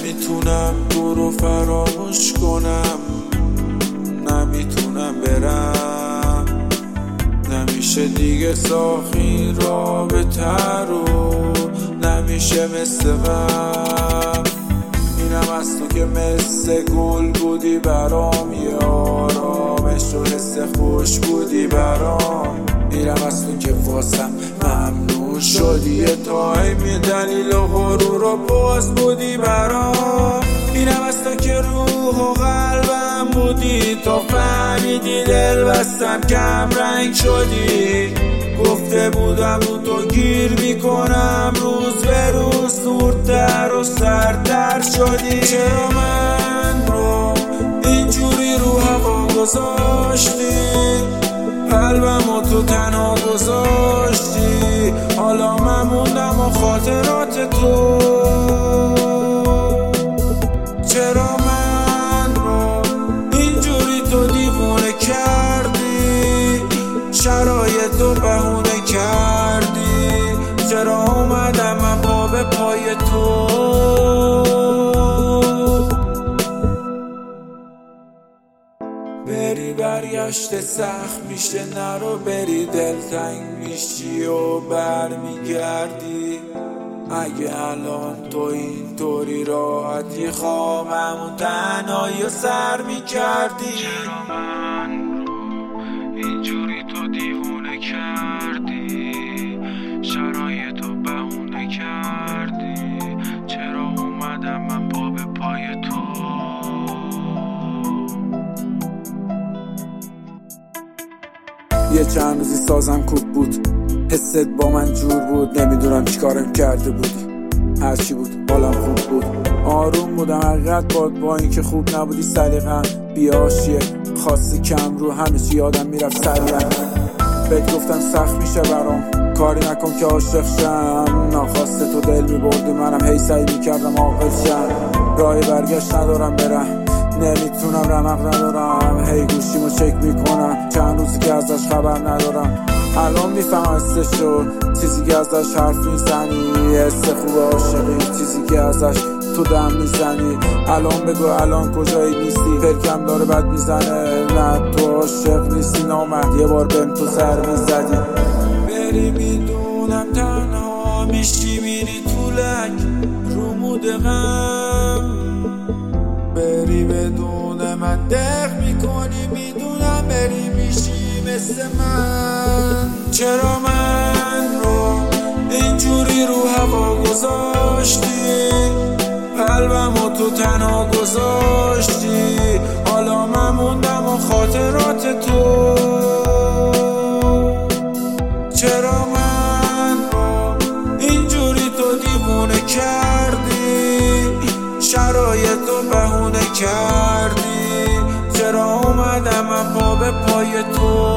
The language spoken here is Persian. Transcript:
نمیتونم تو رو فراموش کنم، نمیتونم برم، نمیشه دیگه ساخی رابطه رو، نمیشه مثل قبل. اینم از تو که مثل گل بودی برام، یه آرامش و حس خوش بودی برام. میرم از تو که واسم ممنون شدی، یه تایم دلیل و غرور و باز بودی برام. میرم از تو که روح و قلبم بودی، تا فهمیدی دل بستم کم رنگ شدی. گفته بودم رو تو گیر میکنم، روز به روز دورتر و سردتر شدی. چرا من رو اینجوری رو هوا گذاشتی، قلبمو تو تنها گذاشتی. حالا من موندم و خاطرات تو. چرا من رو اینجوری تو دیوونه کردی، شرایطو بهونه کردی. چرا اومدم من پا به پای تو. بری برگشت سخت میشه، نرو بری دلتنگ میشی و برمیگردی. اگه الان تو اینطوری راحتی، خوابمون تنهایی و سر میکردی. چرا من رو اینجوری تو دیوونه کردی، شرایطو بهونه کردی. چرا اومدم من پا به پای تو. یه چند روزی سازم کوب بود، حست با من جور بود. نمیدونم چیکارم کرده بودی، هرچی بود حالم خوب بود. آروم بودم حقیقت با اینکه خوب نبودی. سلیقه‌ام بیاشیه خاصی کم رو، همه چی یادم میرفت سریعا. بهت گفتم سخت میشه برام، کاری نکن که عاشق شم. ناخواسته تو دل میبردی، منم هی سعی میکردم عاقل شم. راه برگشت ندارم برم، نمیتونم رمق ندارم. هی گوشیمو چک میکنم، چند روزی که ازش خبر ندارم. الان میفهم حسشو، چیزی که ازش حرف میزنی. حس خوب عاشقی، چیزی که ازش تو دم میزنی. الان بگو الان کجایی نیستی، فکرم داره بد میزنه. نه تو عاشق نیستی، نامرد یه بار بهم تو سر میزدی. بری میدونم تنها میشی، میری طولک رو مود غم. بری بدون من دق میکنی، میدونم بری میشی مثل من. چرا من رو اینجوری رو هوا گذاشتی، قلبمو تو تنها گذاشتی. حالا من موندم و خاطرات تو. چرا من رو اینجوری تو دیوونه کردی، شرایطو بهونه کردی. چرا اومدم من پا به پای تو.